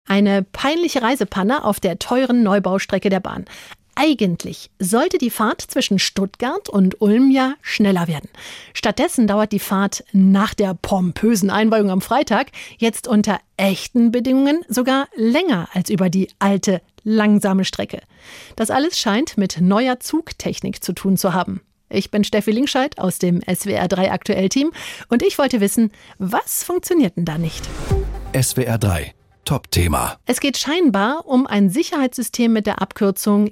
Eine peinliche Reisepanne auf der teuren Neubaustrecke der Bahn. Eigentlich sollte die Fahrt zwischen Stuttgart und Ulm ja schneller werden. Stattdessen dauert die Fahrt nach der pompösen Einweihung am Freitag jetzt unter echten Bedingungen sogar länger als über die alte, langsame Strecke. Das alles scheint mit neuer Zugtechnik zu tun zu haben. Ich bin Steffi Linkscheid aus dem SWR 3 Aktuell-Team und ich wollte wissen, was funktioniert denn da nicht? SWR 3 Top-Thema. Es geht scheinbar um ein Sicherheitssystem mit der Abkürzung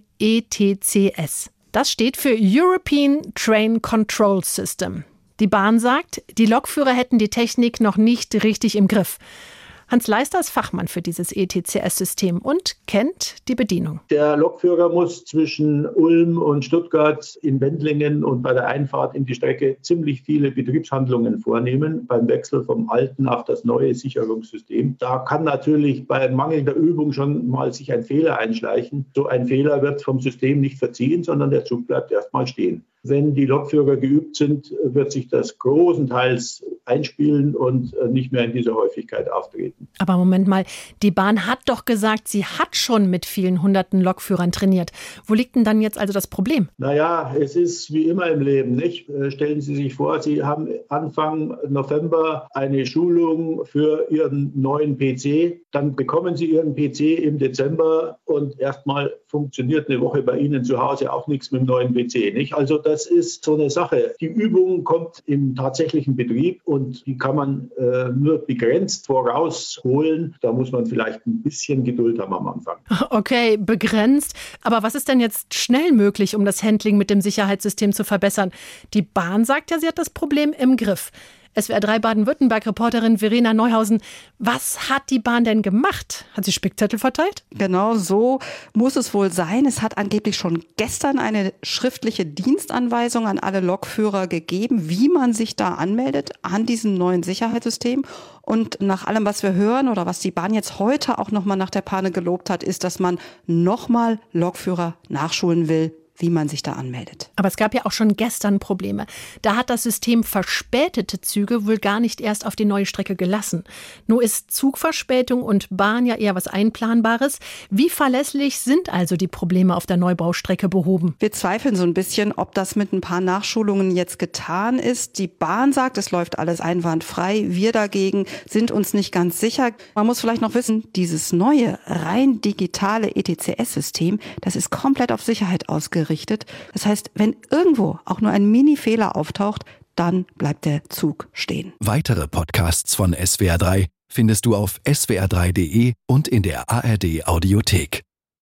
ETCS. Das steht für European Train Control System. Die Bahn sagt, die Lokführer hätten die Technik noch nicht richtig im Griff. Hans Leister ist Fachmann für dieses ETCS-System und kennt die Bedienung. Der Lokführer muss zwischen Ulm und Stuttgart in Wendlingen und bei der Einfahrt in die Strecke ziemlich viele Betriebshandlungen vornehmen beim Wechsel vom alten auf das neue Sicherungssystem. Da kann natürlich bei mangelnder Übung schon mal sich ein Fehler einschleichen. So ein Fehler wird vom System nicht verziehen, sondern der Zug bleibt erstmal stehen. Wenn die Lokführer geübt sind, wird sich das großenteils einspielen und nicht mehr in dieser Häufigkeit auftreten. Aber Moment mal, die Bahn hat doch gesagt, sie hat schon mit vielen hunderten Lokführern trainiert. Wo liegt denn dann jetzt also das Problem? Naja, es ist wie immer im Leben, nicht? Stellen Sie sich vor, Sie haben Anfang November eine Schulung für Ihren neuen PC. Dann bekommen Sie Ihren PC im Dezember und erstmal funktioniert eine Woche bei Ihnen zu Hause auch nichts mit dem neuen PC, nicht? Also das ist so eine Sache. Die Übung kommt im tatsächlichen Betrieb und die kann man nur begrenzt vorausholen. Da muss man vielleicht ein bisschen Geduld haben am Anfang. Okay, begrenzt. Aber was ist denn jetzt schnell möglich, um das Handling mit dem Sicherheitssystem zu verbessern? Die Bahn sagt ja, sie hat das Problem im Griff. SWR 3 Baden-Württemberg-Reporterin Verena Neuhausen, was hat die Bahn denn gemacht? Hat sie Spickzettel verteilt? Genau so muss es wohl sein. Es hat angeblich schon gestern eine schriftliche Dienstanweisung an alle Lokführer gegeben, wie man sich da anmeldet an diesem neuen Sicherheitssystem. Und nach allem, was wir hören oder was die Bahn jetzt heute auch nochmal nach der Panne gelobt hat, ist, dass man nochmal Lokführer nachschulen will, wie man sich da anmeldet. Aber es gab ja auch schon gestern Probleme. Da hat das System verspätete Züge wohl gar nicht erst auf die neue Strecke gelassen. Nur ist Zugverspätung und Bahn ja eher was Einplanbares. Wie verlässlich sind also die Probleme auf der Neubaustrecke behoben? Wir zweifeln so ein bisschen, ob das mit ein paar Nachschulungen jetzt getan ist. Die Bahn sagt, es läuft alles einwandfrei. Wir dagegen sind uns nicht ganz sicher. Man muss vielleicht noch wissen, dieses neue, rein digitale ETCS-System, das ist komplett auf Sicherheit ausgerichtet. Das heißt, wenn irgendwo auch nur ein Mini-Fehler auftaucht, dann bleibt der Zug stehen. Weitere Podcasts von SWR 3 findest du auf swr3.de und in der ARD Audiothek.